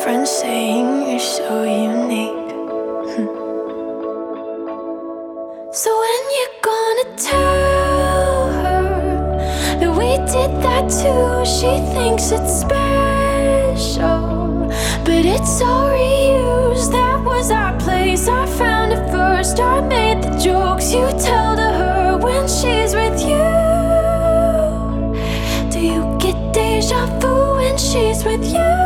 friends saying you're so unique. So when you're gonna tell her that we did that too? She thinks it's special, but it's all reused. That was our place, I found it first. I made the jokes you tell to her when she's with you. Do you get deja vu when she's with you?